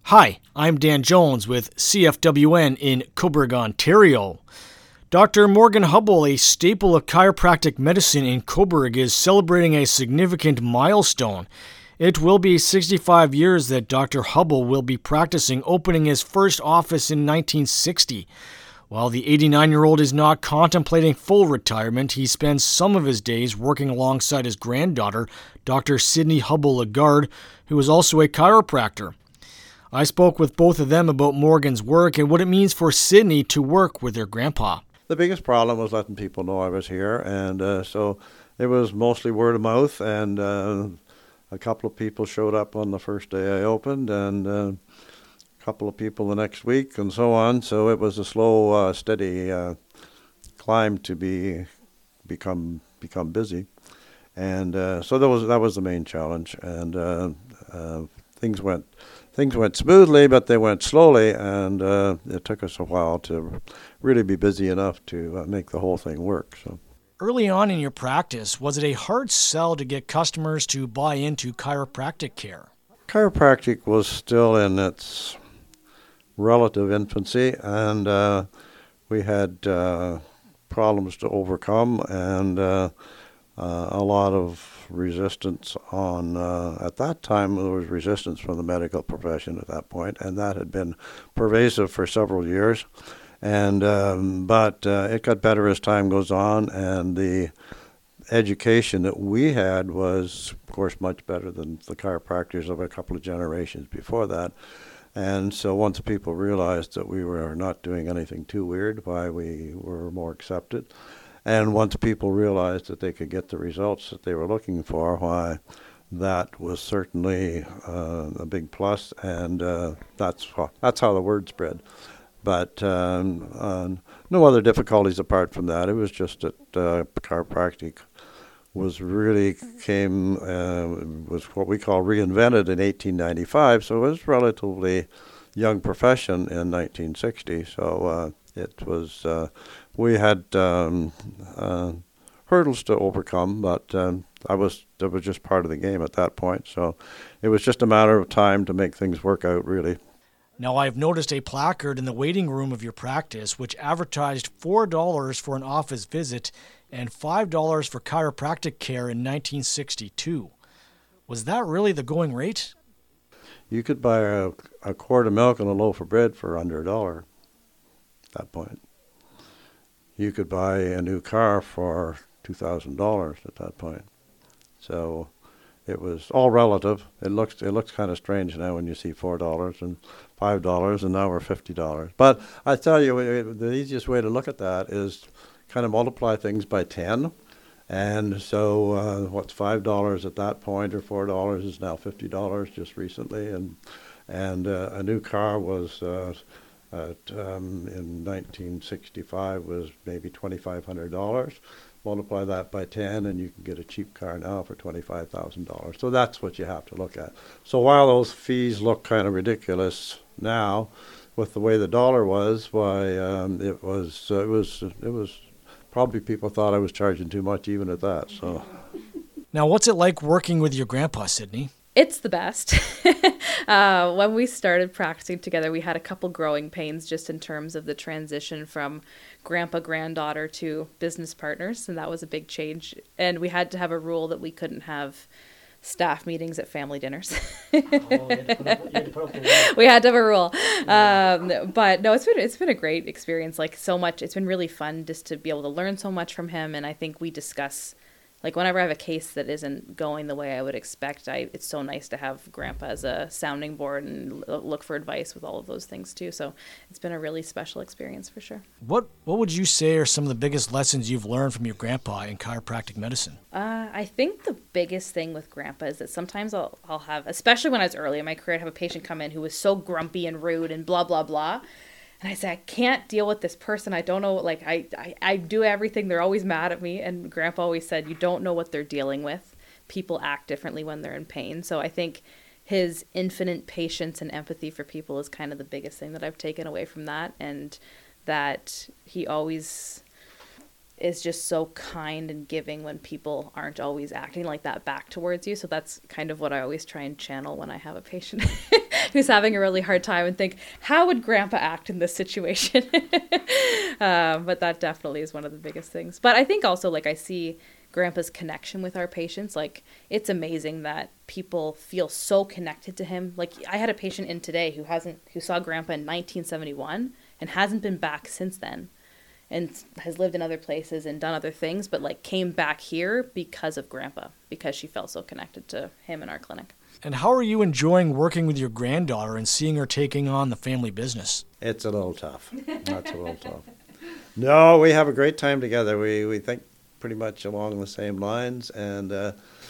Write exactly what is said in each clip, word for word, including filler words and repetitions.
Hi, I'm Dan Jones with C F W N in Cobourg, Ontario. Doctor Morgan Hubbell, a staple of chiropractic medicine in Cobourg, is celebrating a significant milestone. It will be sixty-five years that Doctor Hubbell will be practicing, opening his first office in nineteen sixty. While the eighty-nine-year-old is not contemplating full retirement, he spends some of his days working alongside his granddaughter, Doctor Sydney Hubbell Lagarde, who is also a chiropractor. I spoke with both of them about Morgan's work and what it means for Sydney to work with their grandpa. The biggest problem was letting people know I was here, and uh, so it was mostly word of mouth, and uh, a couple of people showed up on the first day I opened, and uh, a couple of people the next week, and so on. So it was a slow, uh, steady uh, climb to be become become busy, and uh, so that was that was the main challenge, and uh, uh, things went. Things went smoothly, but they went slowly, and uh, it took us a while to really be busy enough to uh, make the whole thing work. So, early on in your practice, was it a hard sell to get customers to buy into chiropractic care? Chiropractic was still in its relative infancy, and uh, we had uh, problems to overcome, and uh, uh, a lot of resistance on, uh, at that time there was resistance from the medical profession at that point, and that had been pervasive for several years. And um, but uh, it got better as time goes on, and the education that we had was, of course, much better than the chiropractors of a couple of generations before that. And so once people realized that we were not doing anything too weird, why we were more accepted. And once people realized that they could get the results that they were looking for, why, that was certainly uh, a big plus, and uh, that's how, that's how the word spread. But um, uh, no other difficulties apart from that. It was just that uh, chiropractic was really came uh, was what we call reinvented in eighteen ninety-five. So it was a relatively young profession in nineteen sixty. So uh, it was. Uh, We had um, uh, hurdles to overcome, but um, I was that was just part of the game at that point. So it was just a matter of time to make things work out, really. Now, I've noticed a placard in the waiting room of your practice which advertised four dollars for an office visit and five dollars for chiropractic care in nineteen sixty-two. Was that really the going rate? You could buy a, a quart of milk and a loaf of bread for under a dollar at that point. You could buy a new car for two thousand dollars at that point. So it was all relative. It looks it looks kind of strange now when you see four dollars and five dollars, and now we're fifty dollars. But I tell you, it, the easiest way to look at that is kind of multiply things by ten. And so uh, what's five dollars at that point, or four dollars, is now fifty dollars just recently. And, and uh, a new car was... Uh, At, um, in nineteen sixty-five was maybe twenty-five hundred dollars. Multiply that by ten, and you can get a cheap car now for twenty-five thousand dollars. So that's what you have to look at. So while those fees look kind of ridiculous now, with the way the dollar was, why um, it was uh, it was it was probably people thought I was charging too much even at that. So now, what's it like working with your grandpa, Sydney? It's the best. uh, when we started practicing together, we had a couple growing pains just in terms of the transition from grandpa, granddaughter to business partners, and that was a big change. And we had to have a rule that we couldn't have staff meetings at family dinners. oh, you had to put up, you had to put up the we had to have a rule. Um, but no, it's been it's been a great experience. Like so much, it's been really fun just to be able to learn so much from him. And I think we discuss. Like whenever I have a case that isn't going the way I would expect, I it's so nice to have Grandpa as a sounding board and look for advice with all of those things too. So it's been a really special experience for sure. What What would you say are some of the biggest lessons you've learned from your grandpa in chiropractic medicine? Uh, I think the biggest thing with Grandpa is that sometimes I'll I'll have, especially when I was early in my career, I'd have a patient come in who was so grumpy and rude and blah blah blah. And I said, I can't deal with this person. I don't know, like, I, I, I do everything. They're always mad at me. And Grandpa always said, you don't know what they're dealing with. People act differently when they're in pain. So I think his infinite patience and empathy for people is kind of the biggest thing that I've taken away from that. And that he always is just so kind and giving when people aren't always acting like that back towards you. So that's kind of what I always try and channel when I have a patient who's having a really hard time and think, how would Grandpa act in this situation? uh, but that definitely is one of the biggest things. But I think also, like, I see Grandpa's connection with our patients. Like, it's amazing that people feel so connected to him. Like, I had a patient in today who hasn't, who saw Grandpa in nineteen seventy-one and hasn't been back since then, and has lived in other places and done other things, but like came back here because of Grandpa, because she felt so connected to him in our clinic. And how are you enjoying working with your granddaughter and seeing her taking on the family business? It's a little tough. That's a little tough. No, we have a great time together. We we think pretty much along the same lines, and uh,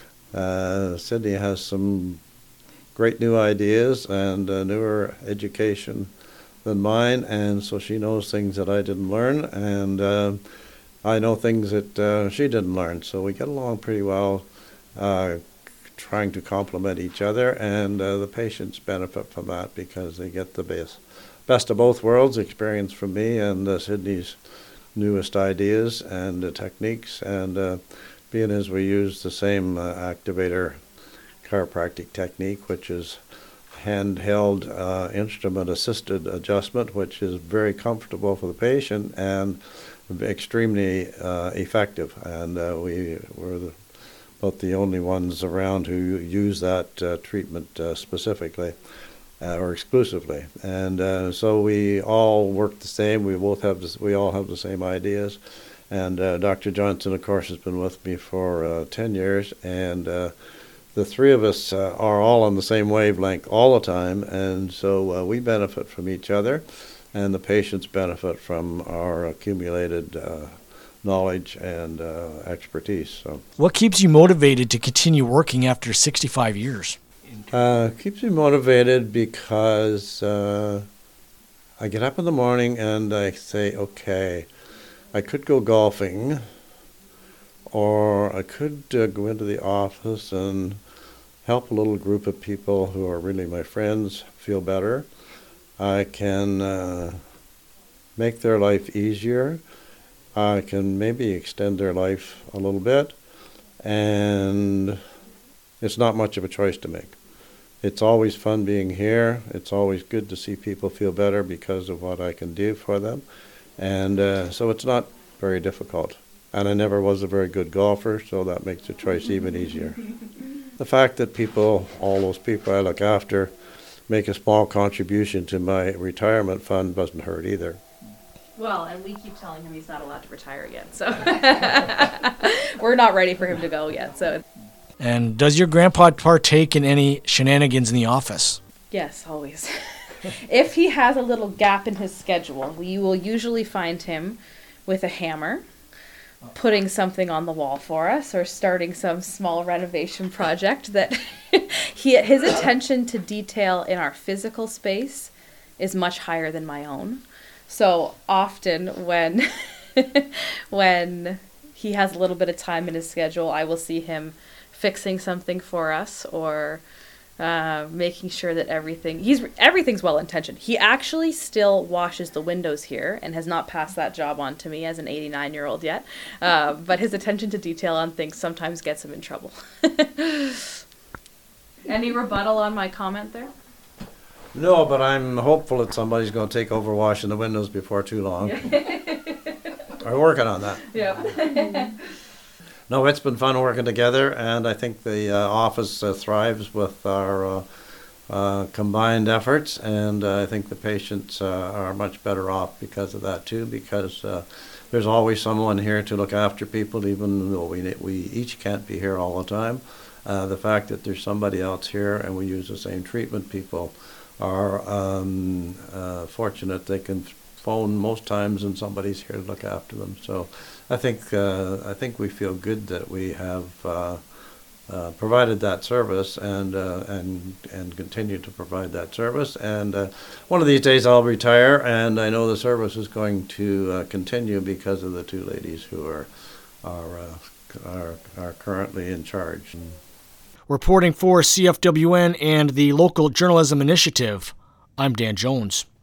uh, Sydney has some great new ideas and uh, newer education than mine, and so she knows things that I didn't learn, and uh, I know things that uh, she didn't learn. So we get along pretty well, uh, trying to complement each other, and uh, the patients benefit from that because they get the best, best of both worlds, experience from me and uh, Sydney's newest ideas and uh, techniques, and uh, being as we use the same uh, activator chiropractic technique, which is handheld uh, instrument-assisted adjustment, which is very comfortable for the patient and extremely uh, effective. And uh, we were the, about the only ones around who use that uh, treatment uh, specifically uh, or exclusively. And uh, so we all work the same. We both have this, we all have the same ideas. And uh, Doctor Johnson, of course, has been with me for uh, ten years, and uh, the three of us uh, are all on the same wavelength all the time, and so uh, we benefit from each other, and the patients benefit from our accumulated uh, knowledge and uh, expertise. So, what keeps you motivated to continue working after sixty-five years? Uh, keeps me motivated because uh, I get up in the morning and I say, okay, I could go golfing, or I could uh, go into the office and help a little group of people who are really my friends feel better. I can uh, make their life easier. I can maybe extend their life a little bit. And it's not much of a choice to make. It's always fun being here. It's always good to see people feel better because of what I can do for them. And uh, so it's not very difficult. And I never was a very good golfer, so that makes the choice even easier. The fact that people, all those people I look after, make a small contribution to my retirement fund doesn't hurt either. Well, and we keep telling him he's not allowed to retire yet, so we're not ready for him to go yet. So. And does your grandpa partake in any shenanigans in the office? Yes, always. If he has a little gap in his schedule, you will usually find him with a hammer, putting something on the wall for us, or starting some small renovation project that he his attention to detail in our physical space is much higher than my own. So often when when he has a little bit of time in his schedule, I will see him fixing something for us, or uh, making sure that everything he's everything's well intentioned. He actually still washes the windows here and has not passed that job on to me as an eighty-nine year old yet. Uh, but his attention to detail on things sometimes gets him in trouble. Any rebuttal on my comment there? No, but I'm hopeful that somebody's going to take over washing the windows before too long. We're working on that. Yeah. No, it's been fun working together, and I think the uh, office uh, thrives with our uh, uh, combined efforts, and uh, I think the patients uh, are much better off because of that too, because uh, there's always someone here to look after people, even though we we each can't be here all the time. Uh, the fact that there's somebody else here and we use the same treatment, people are um, uh, fortunate. They can phone most times and somebody's here to look after them. So I think uh, I think we feel good that we have uh, uh, provided that service and uh, and and continue to provide that service. And uh, one of these days I'll retire, and I know the service is going to uh, continue because of the two ladies who are are uh, are, are currently in charge. Reporting for C F W N and the Local Journalism Initiative, I'm Dan Jones.